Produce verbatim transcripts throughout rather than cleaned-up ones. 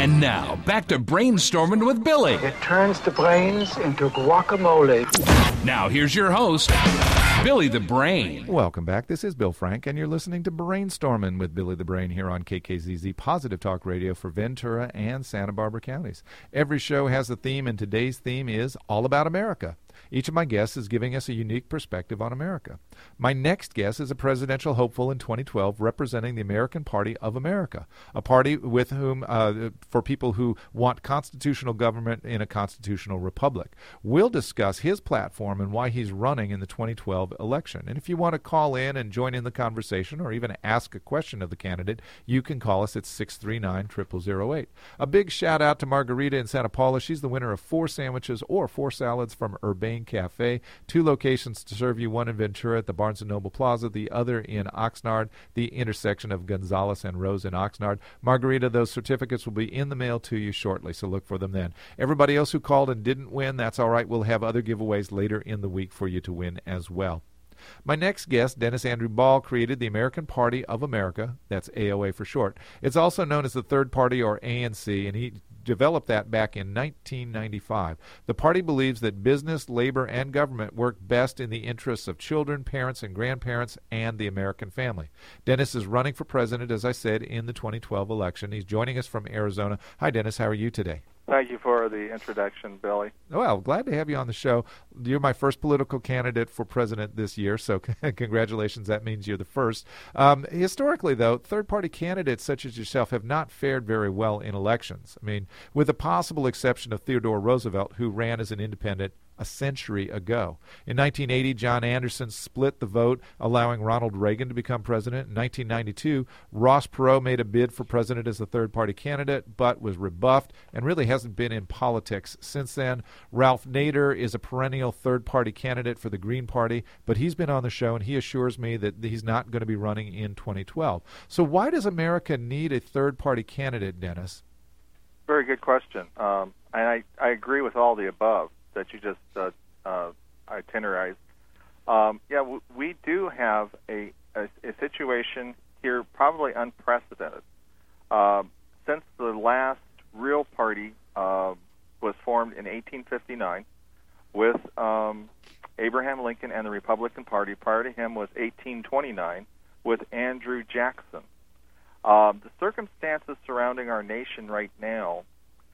And now, back to Brainstorming with Billy. It turns the brains into guacamole. Now, here's your host, Billy the Brain. Welcome back. This is Bill Frank, and you're listening to Brainstorming with Billy the Brain here on K K Z Z Positive Talk Radio for Ventura and Santa Barbara counties. Every show has a theme, and today's theme is all about America. Each of my guests is giving us a unique perspective on America. My next guest is a presidential hopeful in twenty twelve representing the American Party of America, a party with whom, uh, for people who want constitutional government in a constitutional republic. We'll discuss his platform and why he's running in the twenty twelve election. And if you want to call in and join in the conversation or even ask a question of the candidate, you can call us at six three nine, zero zero zero eight. A big shout out to Margarita in Santa Paula. She's the winner of four sandwiches or four salads from Urbane Cafe. Two locations to serve you, one in Ventura at the Barnes and Noble Plaza, the other in Oxnard, the intersection of Gonzales and Rose in Oxnard. Margarita, those certificates will be in the mail to you shortly, so look for them then. Everybody else who called and didn't win, that's all right. We'll have other giveaways later in the week for you to win as well. My next guest, Dennis Andrew Ball, created the American Party of America. That's A O A for short. It's also known as the Third Party, or A N C, and he developed that back in nineteen ninety-five. The party believes that business, labor, and government work best in the interests of children, parents, and grandparents, and the American family. Dennis is running for president, as I said, in the twenty twelve election. He's joining us from Arizona. Hi, Dennis. How are you today? Thank you for the introduction, Billy. Well, glad to have you on the show. You're my first political candidate for president this year, so congratulations. That means you're the first. Um, historically, though, third-party candidates such as yourself have not fared very well in elections. I mean, with the possible exception of Theodore Roosevelt, who ran as an independent a century ago. In nineteen eighty, John Anderson split the vote, allowing Ronald Reagan to become president. In nineteen ninety-two, Ross Perot made a bid for president as a third-party candidate, but was rebuffed and really hasn't been in politics since then. Ralph Nader is a perennial third-party candidate for the Green Party, but he's been on the show, and he assures me that he's not going to be running in twenty twelve. So why does America need a third-party candidate, Dennis? Very good question. Um, and I, I agree with all the above that you just uh, uh, itinerized. Um, yeah, w- we do have a, a, a situation here probably unprecedented. Uh, since the last real party uh, was formed in eighteen fifty-nine with um, Abraham Lincoln and the Republican Party, prior to him was eighteen twenty-nine with Andrew Jackson. Um, the circumstances surrounding our nation right now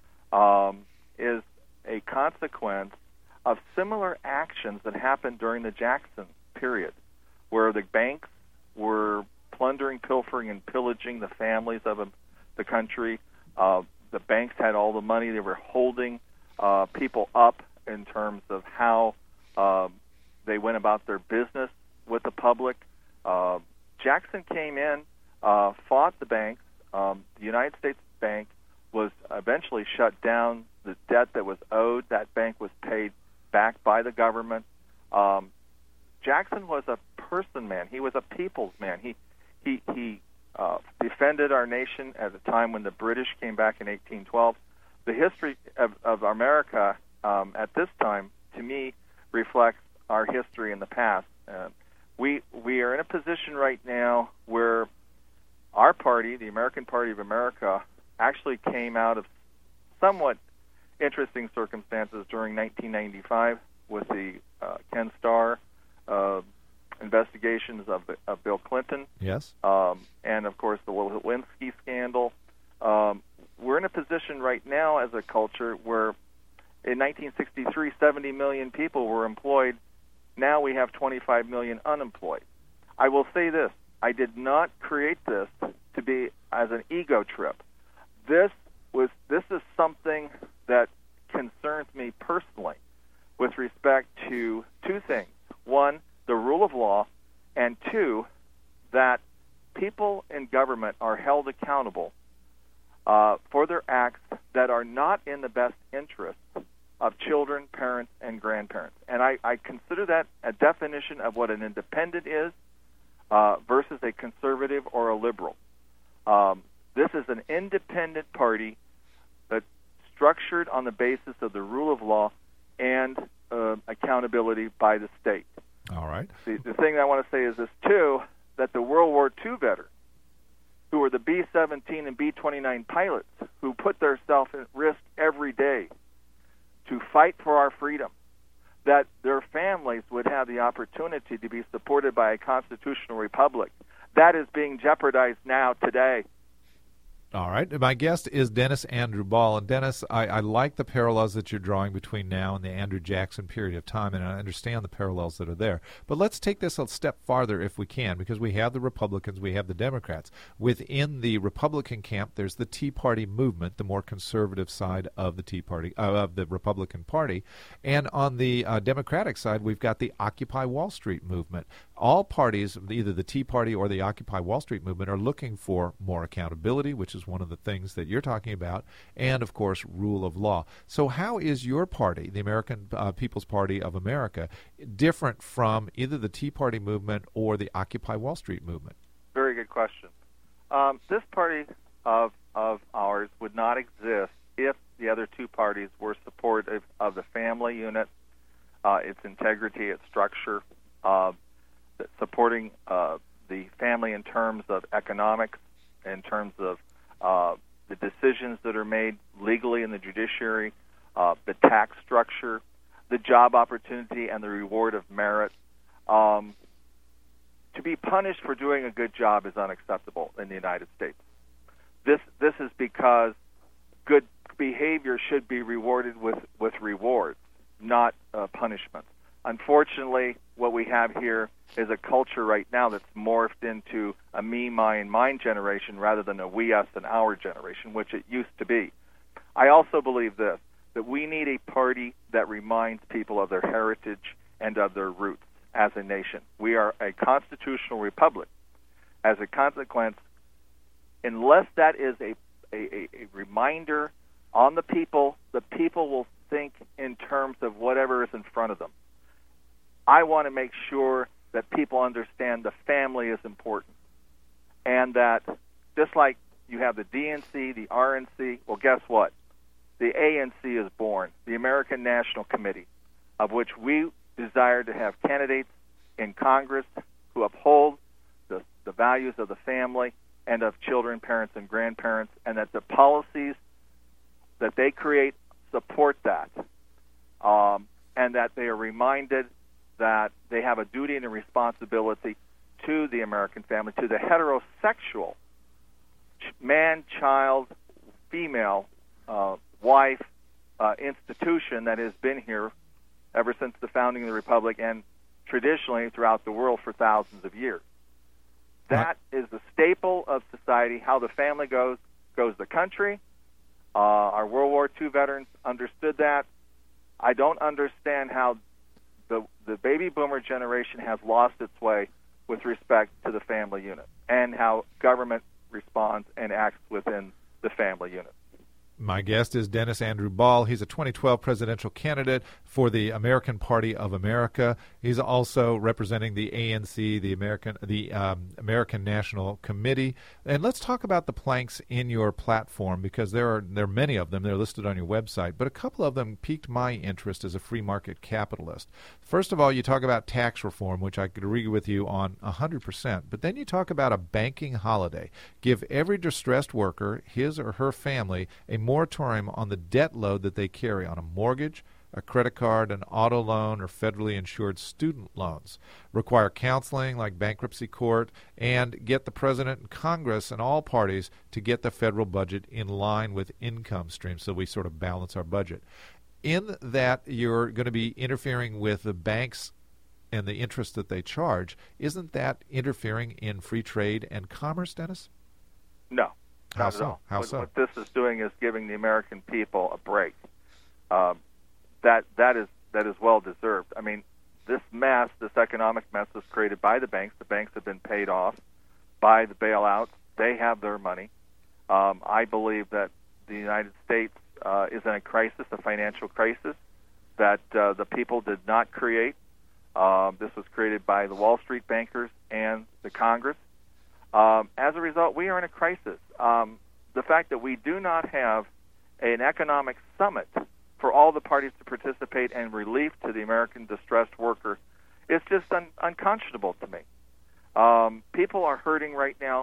um, is a consequence of similar actions that happened during the Jackson period, where the banks were plundering, pilfering, and pillaging the families of the country. Uh, the banks had all the money. They were holding uh, people up in terms of how uh, they went about their business with the public. Uh, Jackson came in, uh, fought the banks. Um, the United States Bank was eventually shut down. The debt that was owed, that bank was paid back by the government. Um, Jackson was a person man. He was a people's man. He he he uh, defended our nation at a time when the British came back in eighteen twelve. The history of, of America um, at this time, to me, reflects our history in the past. Uh, we we are in a position right now where our party, the American Party of America, actually came out of somewhat interesting circumstances during nineteen ninety-five with the uh, Ken Starr uh, investigations of, of Bill Clinton. Yes. Um, and, of course, the Lewinsky scandal. Um, we're in a position right now as a culture where in nineteen sixty-three, seventy million people were employed. Now we have twenty-five million unemployed. I will say this. I did not create this to be as an ego trip. This was this is something that concerns me personally with respect to two things. One, the rule of law, and two, that people in government are held accountable uh, for their acts that are not in the best interest of children, parents, and grandparents. And I, I consider that a definition of what an independent is uh, versus a conservative or a liberal. Um, this is an independent party that's structured on the basis of the rule of law and uh, accountability by the state. All right. The, the thing I want to say is this, too, that the World War Two veteran who are the B seventeen and B twenty-nine pilots who put themselves at risk every day to fight for our freedom, that their families would have the opportunity to be supported by a constitutional republic. That is being jeopardized now today. All right. My guest is Dennis Andrew Ball. And Dennis, I, I like the parallels that you're drawing between now and the Andrew Jackson period of time, and I understand the parallels that are there. But let's take this a step farther if we can, because we have the Republicans, we have the Democrats. Within the Republican camp, there's the Tea Party movement, the more conservative side of the Tea Party, uh, of the Republican Party. And on the uh, Democratic side, we've got the Occupy Wall Street movement. All parties, either the Tea Party or the Occupy Wall Street movement, are looking for more accountability, which is one of the things that you're talking about, and, of course, rule of law. So how is your party, the American uh, People's Party of America, different from either the Tea Party movement or the Occupy Wall Street movement? Very good question. Um, this party of, of ours would not exist if the other two parties were supportive of the family unit, uh, its integrity, its structure, uh, supporting uh, the family in terms of economics, in terms of uh, the decisions that are made legally in the judiciary, uh, the tax structure, the job opportunity, and the reward of merit. Um, to be punished for doing a good job is unacceptable in the United States. This this is because good behavior should be rewarded with, with rewards, not uh, punishment. Unfortunately, what we have here is a culture right now that's morphed into a me, mine, mine generation rather than a we, us, and our generation, which it used to be. I also believe this, that we need a party that reminds people of their heritage and of their roots as a nation. We are a constitutional republic. As a consequence, unless that is a, a, a reminder on the people, the people will think in terms of whatever is in front of them. I want to make sure that people understand the family is important, and that just like you have the D N C, the R N C, well, guess what? The A N C is born, the American National Committee, of which we desire to have candidates in Congress who uphold the, the values of the family and of children, parents, and grandparents, and that the policies that they create support that, um, and that they are reminded that they have a duty and a responsibility to the American family, to the heterosexual man, child, female, uh, wife uh, institution that has been here ever since the founding of the Republic and traditionally throughout the world for thousands of years. That is the staple of society. How the family goes, goes the country. Uh, our World War Two veterans understood that. I don't understand how The, the baby boomer generation has lost its way with respect to the family unit and how government responds and acts within the family unit. My guest is Dennis Andrew Ball. He's a twenty twelve presidential candidate for the American Party of America. He's also representing the A N C, the American the um, American National Committee. And let's talk about the planks in your platform, because there are there are many of them. They're listed on your website, but a couple of them piqued my interest as a free market capitalist. First of all, you talk about tax reform, which I could agree with you on one hundred percent. But then you talk about a banking holiday. Give every distressed worker, his or her family, a moratorium on the debt load that they carry on a mortgage, a credit card, an auto loan, or federally insured student loans. Require counseling like bankruptcy court, and get the President and Congress and all parties to get the federal budget in line with income streams so we sort of balance our budget. In that you're going to be interfering with the banks and the interest that they charge, isn't that interfering in free trade and commerce, Dennis? No. How Not so? at all. How what, so? What this is doing is giving the American people a break. Um, that that is that is well deserved. I mean, this mess, this economic mess, was created by the banks. The banks have been paid off by the bailouts. They have their money. Um, I believe that the United States uh, is in a crisis, a financial crisis, that uh, the people did not create. Um, this was created by the Wall Street bankers and the Congress. Um, as a result, we are in a crisis. Um, the fact that we do not have an economic summit for all the parties to participate and relief to the American distressed worker is just un- unconscionable to me. Um, people are hurting right now.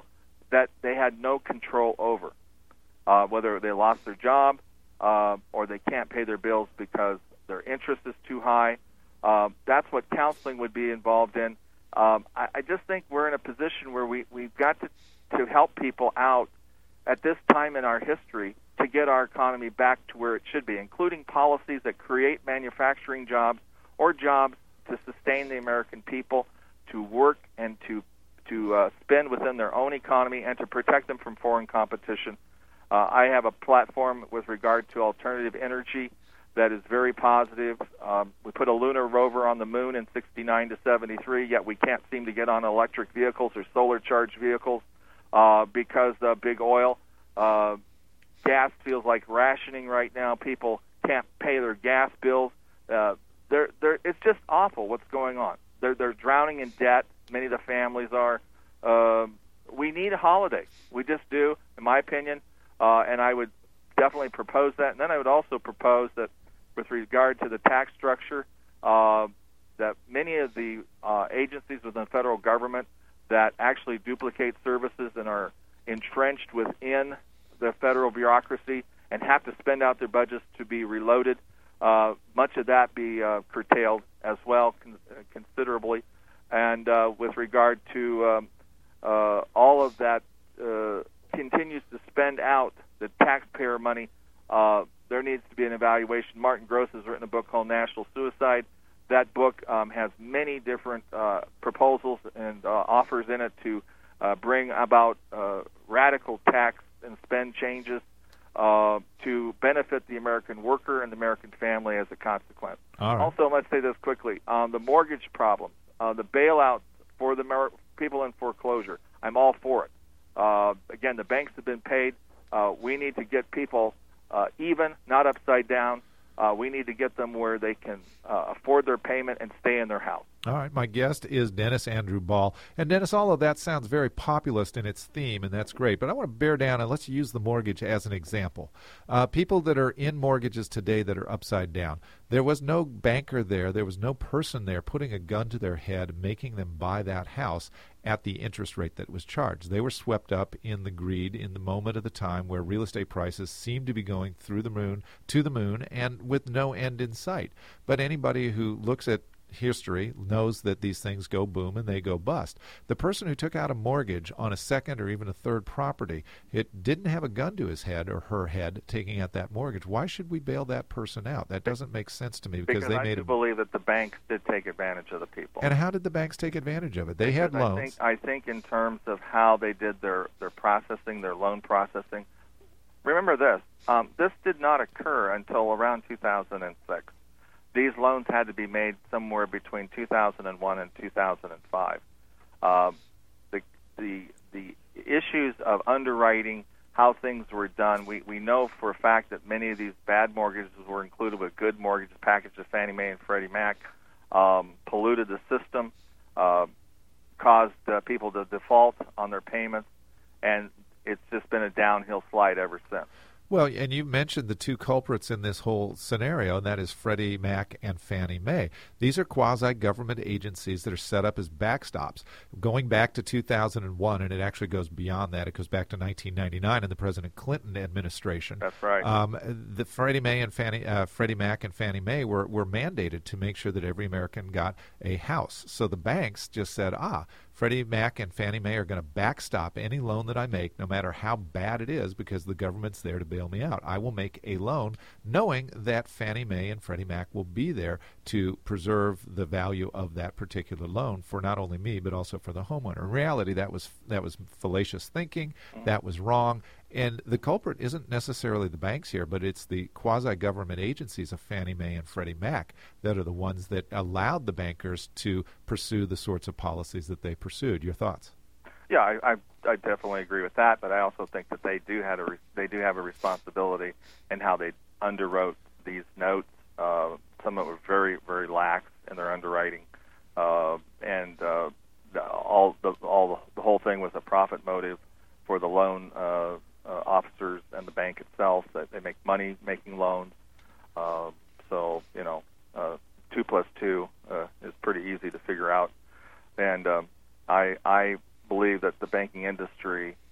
that they had no control over, uh, whether they lost their job uh, or they can't pay their bills because their interest is too high. Uh, that's what counseling would be involved in. Um, I, I just think we're in a position where we, we've got to, to help people out at this time in our history to get our economy back to where it should be, including policies that create manufacturing jobs or jobs to sustain the American people, to work and to to uh, spend within their own economy and to protect them from foreign competition. Uh, I have a platform with regard to alternative energy that is very positive. Um, we put a lunar rover on the moon in sixty-nine to seventy-three, yet we can't seem to get on electric vehicles or solar-charged vehicles uh, because uh, big oil. Uh, gas feels like rationing right now. People can't pay their gas bills. Uh, they're, they're, it's just awful what's going on. They're, they're drowning in debt. Many of the families are. Uh, we need a holiday. We just do, in my opinion, uh, and I would definitely propose that. And then I would also propose that with regard to the tax structure, uh, that many of the uh, agencies within the federal government that actually duplicate services and are entrenched within the federal bureaucracy and have to spend out their budgets to be reloaded, uh, much of that be uh, curtailed as well con- considerably. And uh, with regard to um, uh, all of that uh, continues to spend out the taxpayer money, uh, there needs to be an evaluation. Martin Gross has written a book called National Suicide. That book um, has many different uh, proposals and uh, offers in it to uh, bring about uh, radical tax and spend changes uh, to benefit the American worker and the American family as a consequence. All right. Also, let's say this quickly. Um, the mortgage problem, uh, the bailout for the mer- people in foreclosure, I'm all for it. Uh, again, the banks have been paid. Uh, we need to get people uh, even, not upside down. Uh, we need to get them where they can uh, afford their payment and stay in their house. All right, my guest is Dennis Andrew Ball. And Dennis, all of that sounds very populist in its theme, and that's great. But I want to bear down and let's use the mortgage as an example. Uh, people that are in mortgages today that are upside down, there was no banker there, there was no person there putting a gun to their head, making them buy that house at the interest rate that was charged. They were swept up in the greed in the moment of the time where real estate prices seemed to be going through the moon, to the moon, and with no end in sight. But anybody who looks at history knows that these things go boom and they go bust. The person who took out a mortgage on a second or even a third property, it didn't have a gun to his head or her head taking out that mortgage. Why should we bail that person out? That doesn't make sense to me because, because they I made do a... believe that the banks did take advantage of the people. And how did the banks take advantage of it? They because had loans. I think, I think in terms of how they did their, their processing, their loan processing. Remember this, um, this did not occur until around two thousand six. These loans had to be made somewhere between two thousand one and two thousand five. Um, the, the, the issues of underwriting, how things were done, we, we know for a fact that many of these bad mortgages were included with good mortgages packaged of Fannie Mae and Freddie Mac, um, polluted the system, uh, caused uh, people to default on their payments, and it's just been a downhill slide ever since. Well, and you mentioned the two culprits in this whole scenario, and that is Freddie Mac and Fannie Mae. These are quasi-government agencies that are set up as backstops. Going back to two thousand one, and it actually goes beyond that. It goes back to nineteen ninety-nine in the President Clinton administration. That's right. Um, the Freddie Mae and Fannie, uh, Freddie Mac and Fannie Mae were, were mandated to make sure that every American got a house. So the banks just said, ah, Freddie Mac and Fannie Mae are going to backstop any loan that I make, no matter how bad it is, because the government's there to bail me out. I will make a loan knowing that Fannie Mae and Freddie Mac will be there to preserve the value of that particular loan for not only me, but also for the homeowner. In reality, that was that was fallacious thinking. That was wrong. And the culprit isn't necessarily the banks here, but it's the quasi-government agencies of Fannie Mae and Freddie Mac that are the ones that allowed the bankers to pursue the sorts of policies that they pursued. Your thoughts? Yeah, I, I, I definitely agree with that, but I also think that they do have a re- they do have a responsibility in how they underwrote these notes. Uh, some of them were very very lax in their underwriting, uh, and uh, the, all the all the whole thing was a profit motive for the loan uh, uh, officers and the bank itself. That they make money making loans. Uh, so you know, uh, two plus two uh, is pretty easy to figure out, and um, I I. believe that the banking industry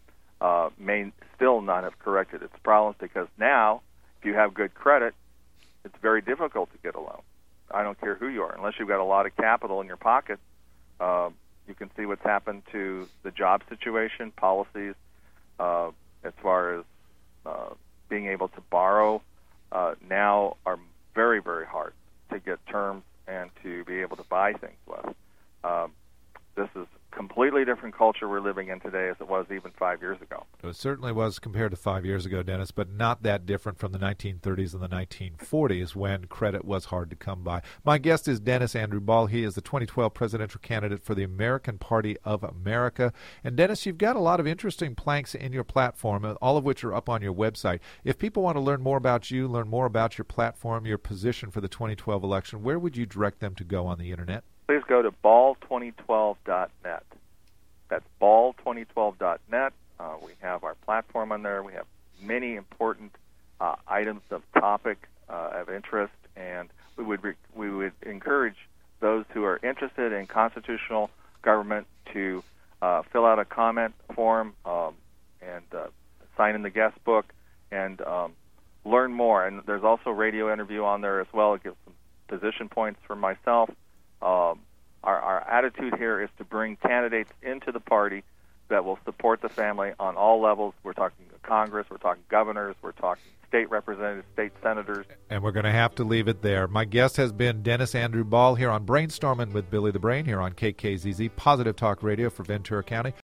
uh, may still not have corrected its problems, because now, if you have good credit, it's very difficult to get a loan. I don't care who you are. Unless you've got a lot of capital in your pocket, uh, you can see what's happened to the job situation, policies, uh, as far as uh, being able to borrow uh, now are very, very hard to get terms and to be able to buy things with. Um, this is a completely different culture we're living in today as it was even five years ago. It certainly was compared to five years ago, Dennis, but not that different from the nineteen thirties and the nineteen forties when credit was hard to come by. My guest is Dennis Andrew Ball. He is the twenty twelve presidential candidate for the American Party of America. And Dennis, you've got a lot of interesting planks in your platform, all of which are up on your website. If people want to learn more about you, learn more about your platform, your position for the twenty twelve election, where would you direct them to go on the Internet? Please go to ball twenty twelve dot net. That's ball twenty twelve dot net. Uh, we have our platform on there. We have many important uh, items of topic uh, of interest, and we would re- we would encourage those who are interested in constitutional government to uh, fill out a comment form um, and uh, sign in the guest book and um, learn more. And there's also a radio interview on there as well. It gives some position points for myself. Um, our, our attitude here is to bring candidates into the party that will support the family on all levels. We're talking Congress, we're talking governors, we're talking state representatives, state senators. And we're going to have to leave it there. My guest has been Dennis Andrew Ball here on Brainstorming with Billy the Brain here on K K Z Z, Positive Talk Radio for Ventura County.